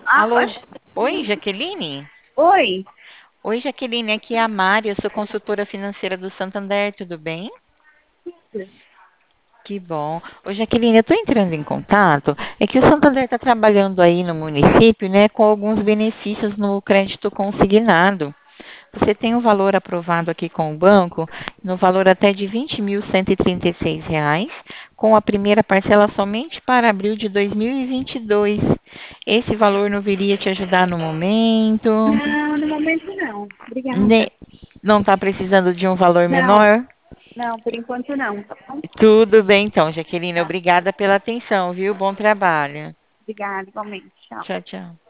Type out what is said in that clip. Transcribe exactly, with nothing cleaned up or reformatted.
Ah, Alô? Ja- oxe. Oi, Jaqueline? Oi. Oi, Jaqueline, aqui é a Mari, eu sou consultora financeira do Santander, tudo bem? Que bom. Ô, Jaqueline, eu estou entrando em contato. É que o Santander está trabalhando aí no município, né, com alguns benefícios no crédito consignado. Você tem um valor aprovado aqui com o banco, no valor até de vinte mil cento e trinta e seis reais, com a primeira parcela somente para abril de dois mil e vinte e dois. Esse valor não viria te ajudar no momento? Não, no momento não. Obrigada. Ne- Não está precisando de um valor Não, menor? não, por enquanto não, tá bom? Tudo bem então, Jaqueline. Tá. Obrigada pela atenção, viu? Bom trabalho. Obrigada, igualmente. Tchau. Tchau, tchau.